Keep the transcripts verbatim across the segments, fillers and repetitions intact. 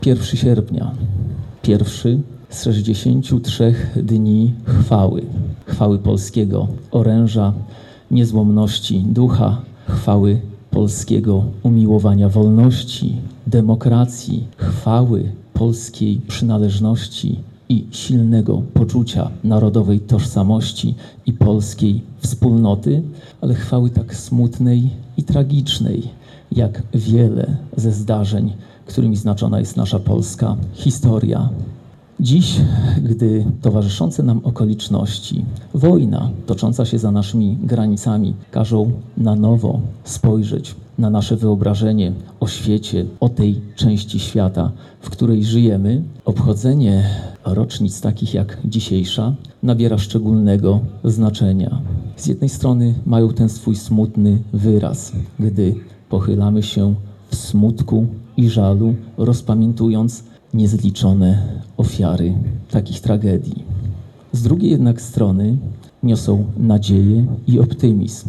pierwszego sierpnia, pierwszy z sześćdziesięciu trzech dni chwały, chwały polskiego oręża, niezłomności ducha, chwały polskiego umiłowania wolności, demokracji, chwały polskiej przynależności i silnego poczucia narodowej tożsamości i polskiej wspólnoty, ale chwały tak smutnej i tragicznej, jak wiele ze zdarzeń, którymi znaczona jest nasza polska historia. Dziś, gdy towarzyszące nam okoliczności, wojna tocząca się za naszymi granicami każą na nowo spojrzeć na nasze wyobrażenie o świecie, o tej części świata, w której żyjemy, obchodzenie rocznic takich jak dzisiejsza nabiera szczególnego znaczenia. Z jednej strony mają ten swój smutny wyraz, gdy pochylamy się w smutku i żalu, rozpamiętując niezliczone ofiary takich tragedii. Z drugiej jednak strony niosą nadzieję i optymizm,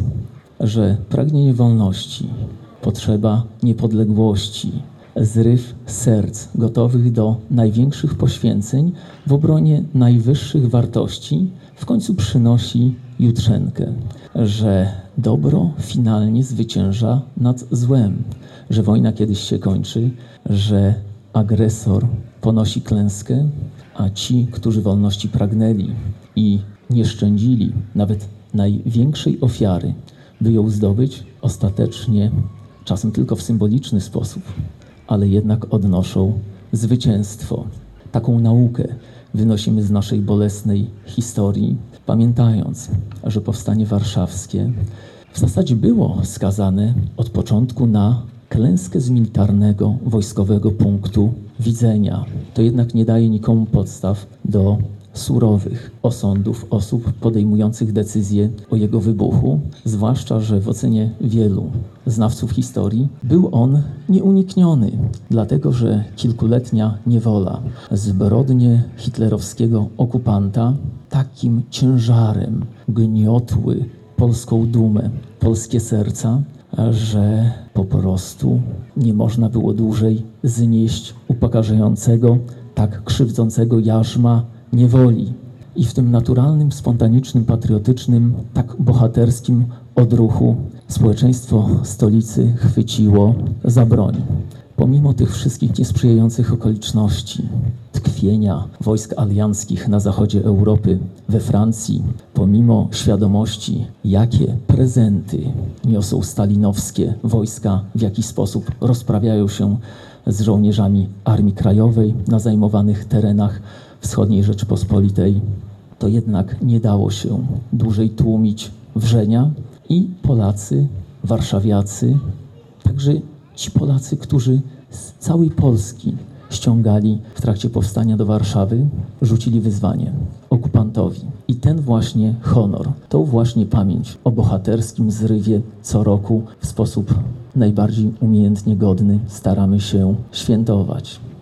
że pragnienie wolności, potrzeba niepodległości, zryw serc gotowych do największych poświęceń w obronie najwyższych wartości w końcu przynosi jutrzenkę, że dobro finalnie zwycięża nad złem, że wojna kiedyś się kończy, że agresor ponosi klęskę, a ci, którzy wolności pragnęli i nie szczędzili nawet największej ofiary, by ją zdobyć, ostatecznie, czasem tylko w symboliczny sposób, ale jednak odnoszą zwycięstwo. Taką naukę wynosimy z naszej bolesnej historii, pamiętając, że powstanie warszawskie w zasadzie było skazane od początku na klęskę z militarnego, wojskowego punktu widzenia. To jednak nie daje nikomu podstaw do surowych osądów osób podejmujących decyzje o jego wybuchu, zwłaszcza że w ocenie wielu znawców historii był on nieunikniony, dlatego że kilkuletnia niewola, zbrodnie hitlerowskiego okupanta takim ciężarem gniotły polską dumę, polskie serca, że po prostu nie można było dłużej znieść upokarzającego, tak krzywdzącego jarzma niewoli. I w tym naturalnym, spontanicznym, patriotycznym, tak bohaterskim odruchu społeczeństwo stolicy chwyciło za broń. Pomimo tych wszystkich niesprzyjających okoliczności, tkwienia wojsk alianckich na zachodzie Europy, we Francji, pomimo świadomości, jakie prezenty niosą stalinowskie wojska, w jaki sposób rozprawiają się z żołnierzami Armii Krajowej na zajmowanych terenach wschodniej Rzeczypospolitej, to jednak nie dało się dłużej tłumić wrzenia i Polacy, warszawiacy, także ci Polacy, którzy z całej Polski ściągali w trakcie powstania do Warszawy, rzucili wyzwanie okupantowi. I ten właśnie honor, tą właśnie pamięć o bohaterskim zrywie co roku w sposób najbardziej umiejętnie godny staramy się świętować.